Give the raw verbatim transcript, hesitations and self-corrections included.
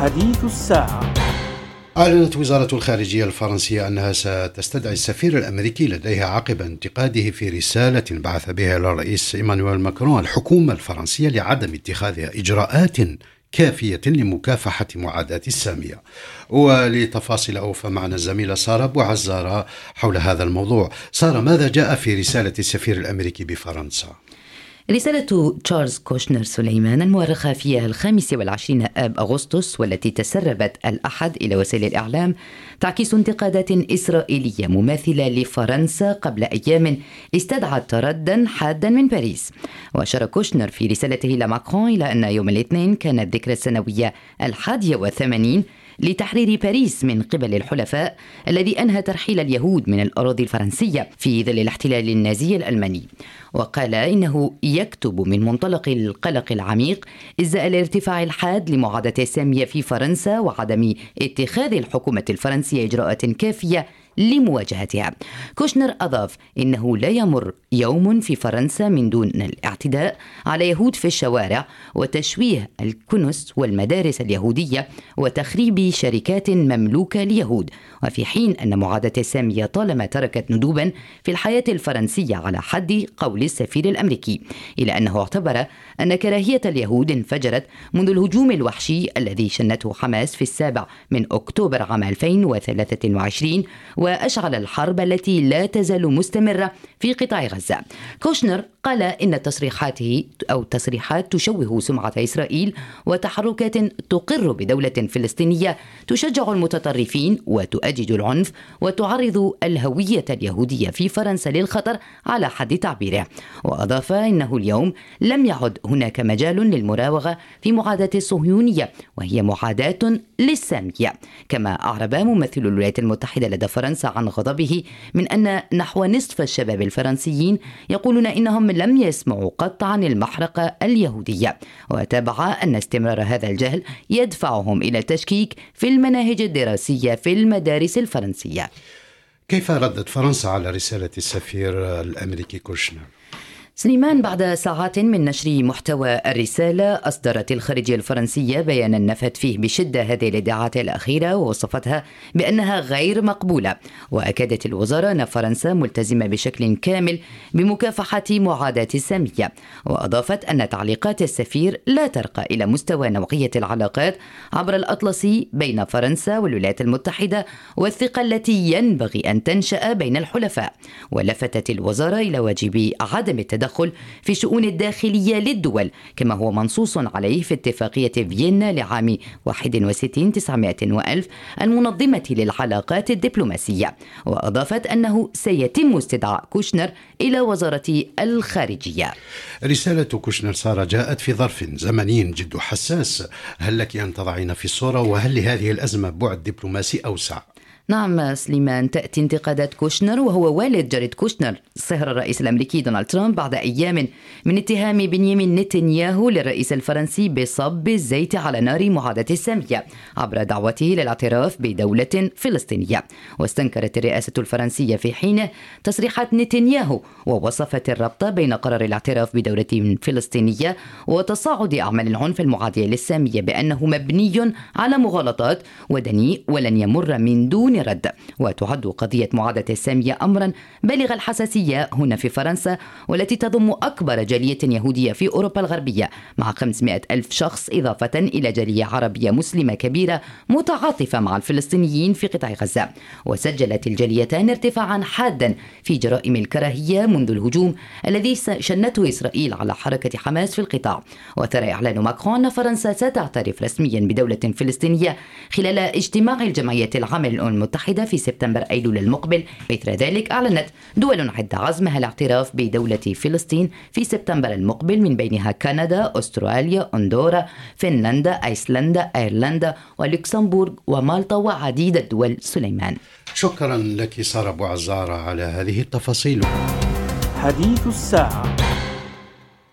حديث الساعة. أعلنت وزارة الخارجية الفرنسية أنها ستستدعي السفير الأمريكي لديها عقب انتقاده في رسالة بعث بها إلى الرئيس إيمانويل ماكرون الحكومة الفرنسية لعدم اتخاذها إجراءات كافية لمكافحة معاداة السامية. ولتفاصيل أوفى معنا الزميلة سارة بوعزارة حول هذا الموضوع. سارة، ماذا جاء في رسالة السفير الأمريكي بفرنسا؟ رسالة تشارلز كوشنر سليمان المؤرخة في الخامس والعشرين آب أغسطس والتي تسربت الأحد إلى وسائل الإعلام تعكس انتقادات إسرائيلية مماثلة لفرنسا قبل أيام استدعت تردا حادا من باريس. وأشار كوشنر في رسالته إلى ماكرون إلى أن يوم الاثنين كانت الذكرى السنوية الحادية والثمانين لتحرير باريس من قبل الحلفاء الذي أنهى ترحيل اليهود من الأراضي الفرنسية في ظل الاحتلال النازي الألماني. وقال إنه يكتب من منطلق القلق العميق إزاء الارتفاع الحاد لمعاداة السامية في فرنسا وعدم اتخاذ الحكومة الفرنسية إجراءات كافية لمواجهتها. كوشنر أضاف إنه لا يمر يوم في فرنسا من دون الاعتداء على يهود في الشوارع وتشويه الكنس والمدارس اليهودية وتخريب شركات مملوكة ليهود، وفي حين أن معاداة السامية طالما تركت ندوبا في الحياة الفرنسية على حد قول السفير الأمريكي، إلى أنه اعتبر أن كراهية اليهود انفجرت منذ الهجوم الوحشي الذي شنته حماس في السابع من أكتوبر عام ألفين وثلاثة وعشرين وأشعل الحرب التي لا تزال مستمرة في قطاع غزة. كوشنر قال إن تصريحاته أو تصريحات تشوه سمعة إسرائيل وتحركات تقر بدولة فلسطينية تشجع المتطرفين وتؤجج العنف وتعرض الهوية اليهودية في فرنسا للخطر على حد تعبيره. وأضاف إنه اليوم لم يعد هناك مجال للمراوغة في معاداة الصهيونية وهي معاداة للسامية. كما أعرب ممثل الولايات المتحدة لدى فرنسا عن غضبه من أن نحو نصف الشباب الفرنسيين يقولون إنهم لم يسمعوا قط عن المحرقة اليهودية. وتابع أن استمرار هذا الجهل يدفعهم إلى التشكيك في المناهج الدراسية في المدارس الفرنسية. كيف ردت فرنسا على رسالة السفير الأمريكي كوشنر؟ سليمان، بعد ساعات من نشر محتوى الرسالة أصدرت الخارجية الفرنسية بيانا نفت فيه بشدة هذه الادعاءات الأخيرة ووصفتها بأنها غير مقبولة. وأكدت الوزارة أن فرنسا ملتزمة بشكل كامل بمكافحة معاداة السامية. وأضافت أن تعليقات السفير لا ترقى إلى مستوى نوعية العلاقات عبر الأطلسي بين فرنسا والولايات المتحدة والثقة التي ينبغي أن تنشأ بين الحلفاء. ولفتت الوزارة إلى واجب عدم التدخل في شؤون الداخلية للدول كما هو منصوص عليه في اتفاقية فيينا لعام واحد وستين تسعمائة وألف المنظمة للعلاقات الدبلوماسية. وأضافت أنه سيتم استدعاء كوشنر إلى وزارة الخارجية. رسالة كوشنر سارة جاءت في ظرف زمني جد حساس، هل لك أن تضعين في الصورة وهل لهذه الأزمة بعد دبلوماسي أوسع؟ نعم سليمان، تأتي انتقادات كوشنر وهو والد جاريد كوشنر صهر الرئيس الأمريكي دونالد ترامب بعد أيام من اتهام بنيامين نتنياهو للرئيس الفرنسي بصب الزيت على نار معاداة السامية عبر دعوته للاعتراف بدولة فلسطينية. واستنكرت الرئاسة الفرنسية في حينه تصريحات نتنياهو ووصفت الربط بين قرار الاعتراف بدولة فلسطينية وتصاعد أعمال العنف المعادية للسامية بأنه مبني على مغالطات ودنيء ولن يمر من دون رد. وتعد قضية معاداة السامية أمرا بالغ الحساسية هنا في فرنسا والتي تضم أكبر جالية يهودية في أوروبا الغربية مع خمسمائة ألف شخص إضافة إلى جالية عربية مسلمة كبيرة متعاطفة مع الفلسطينيين في قطاع غزة. وسجلت الجاليتان ارتفاعا حادا في جرائم الكراهية منذ الهجوم الذي شنته إسرائيل على حركة حماس في القطاع. وترى إعلان ماكرون أن فرنسا ستعترف رسميا بدولة فلسطينية خلال اجتماع الجمعية العامة للأمم المتحدة في سبتمبر أيلول المقبل. مثل ذلك أعلنت دول عدة عزمها الاعتراف بدولة فلسطين في سبتمبر المقبل من بينها كندا، أستراليا، أندورا، فنلندا، أيسلندا، أيرلندا ولوكسمبورغ ومالطا وعديد الدول. سليمان، شكرا لك سارة بوعزارة على هذه التفاصيل. حديث الساعة.